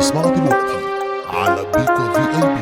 بتسمعوا دلوقتي على بيكا في اي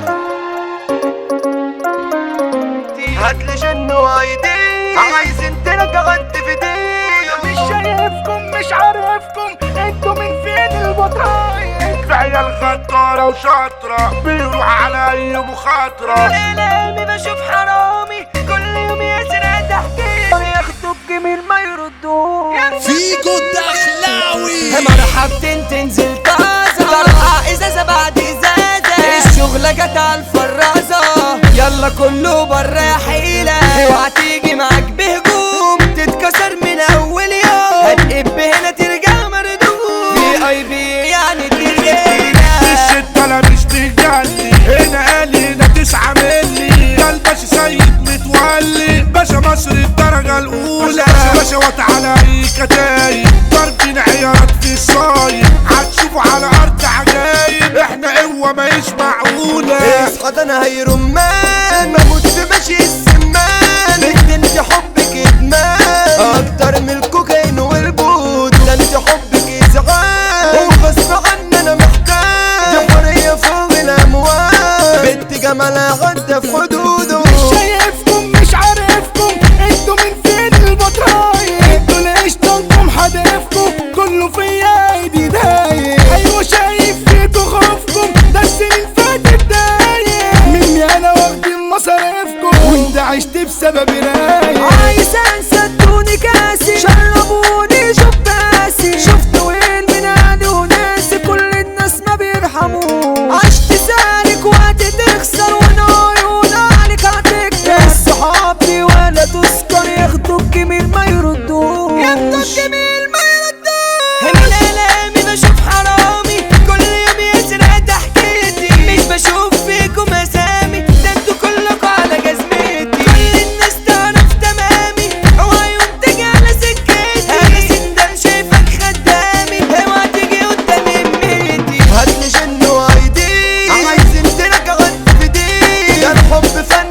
بي. هاتلي جن وايدي عايز انت قعدت في دي. مش شايفكم مش عارفكم انتوا من فين البطايق. في عيال غدارة وشاطرة بيروح على اي مخاطرة. الاقلامي بشوف حرامي كل يوم يسرق تحكيمي ياخدوا بجميل ما يردوه. فيكو الدخلاوي مرحبتين تنزل طازة طرقة ازازة بعد ازازة. الشغلة جت على الفرازة يلا كله برا يا حيلة. اوعى تيجي معاك بهجوم تتكسر من اول يوم. هتقب هنا ترجع مردود في اي بي يعني تغيرنا. الشدة لا مش تجلي هنا قال هنا 9 ملي. ده الباشا سيد متولي باشا مصر الدرجة الأولى. باشا وتعالى اي كتايب ضربين عيارات في الصايب. هتشوفوا على أرض عجايب احنا قوة ماهيش معقولة. اصحى ده انا هي رمان مموت في ماشي السمان. بنت انت حبك ادمان اكتر من الكوكايين والبود. ده انت حبك ازعاج وغصب عني انا محتاج. دي حرية فوق الاموال بنت جمالها غدا في حدوده. مش شايفكم مش عارفكم انتوا من فين البطايق. انتوا ليش طنكم حدفكم كله فيا ايدي دايق. ايوه شايف فيكوا خوفكم ده السنين فاتت دايق. مني انا واخدين مصاريفكم وانت عشت بسبب رايق. عايز انسى ادوني كاسي شربوني شباسي. شفت وين من اهلي وناسي كل الناس ما بيرحموش. عشت سالك وقت تخسر ونعيون عليك هتكتر. الصحاب دي ولا تذكر ياخدوا الجميل ما يردوش. ياخدوا الجميل ما يردوش. هنا الاقلامي بشوف حرامي كل يوم يسرق تحكيتي. مش بشوف فيكم اسامي ده انتوا كلكوا على جزمتي. كل الناس تعرف تمامي اوعى يوم تيجي على سكتي. انا سندان شايفك خدامي اوعى تيجي قدام همتي. هاتلي جن وايدي عايز انت قعدت في دي. ده الحب فن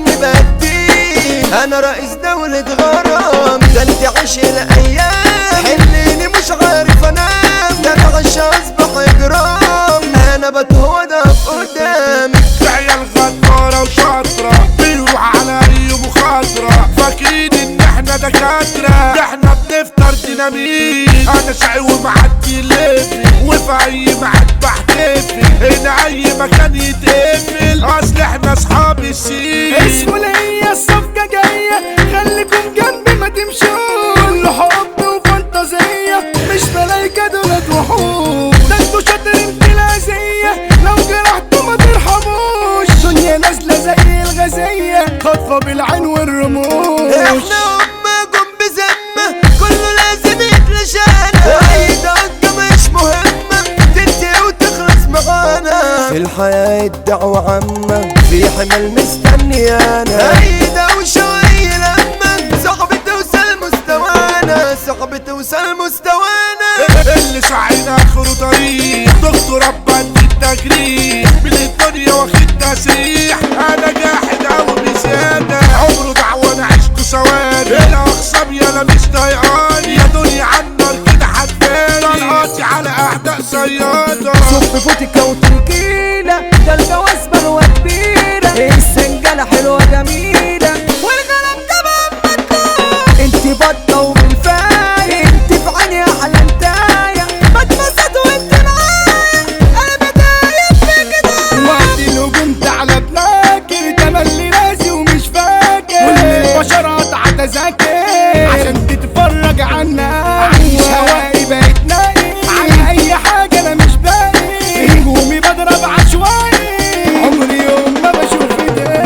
بدي انا رئيس دولة غرام. ده انت عيش الايام حليني مش عارف انام. ده الغش اصبح اجرام انا بتهودى في قدامي. في عيال غدارة وشاطرة بيروح على اي مخاطرة. فاكرين ان احنا دكاترة ده احنا بنفطر ديناميت. انا شقي ومعدي ليفي وفي اي ميعاد بحتفي. هنا اي مكان يتقفل اصل احنا اصحاب السين. اسمه ليا الصفقة جاية خليكم جنبي ما تمشوش. كله حب وفانتازية مش ملايكة دولت وحوش. ده انتوا شاطرين في الأذية لو جرحتوا ما ترحموش. دنيا نازلة زي الغزية خاطفة بالعين والرموش. احنا امكم بذمة كله لازم يتلشانا. اي دقة مش مهمة تنتهي وتخلص معانا. في الحياة الدعوة عامة في حمل مستنيانا. اي دوشة واي لما صاحبي توصل مستوانا. صاحبي توصل مستوانا. اللي سعينا اخره طريق دكتور رباني التجريح. من الدنيا واخد تسريح انا جاحد اوي بزيادة. عمره دعوة انا عشته ثواني. انا اخصم يالا مش طايقاني. يا دنيا عالنار كده حداني. طلقاتي على اعداء صيادة. صب فوتيكا وتنكيلة ده الجواز بلوة كبيرة. السنجلة حلوة جميلة والغلام تمام مطلوب. انتي بطة وبالفاية انتي في عيني احلى انتاية. بتبسط وانت معايا انا بدايق في كده. وقت الهجوم تعالى بلاكر تملي راسي ومش فاكر. كل البشر قطعة ذاكر عشان تتفرج عنا. عايش هوائي بقيت ناقي على اي حاجة انا مش باقي. هجومي بضرب عشوائي عمري يوم ما بشوف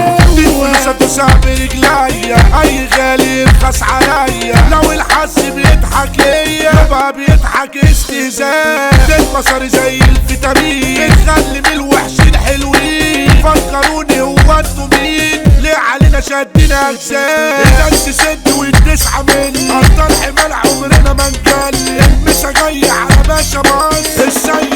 فلوسة تسع برجليا. اي غالي يرخص عليا. لو الحظ بيضحك ليا يبقى بيضحك استهزاء. المصاري زي الفيتامين بتخلي من الوحشين حلوين. فكروني هو انتوا مين ليه علينا شادين اجزاء. الناس سد والتسعة مني ابطال حمال عمرنا ما نجلي. المسا جاي على باشا مصر السيد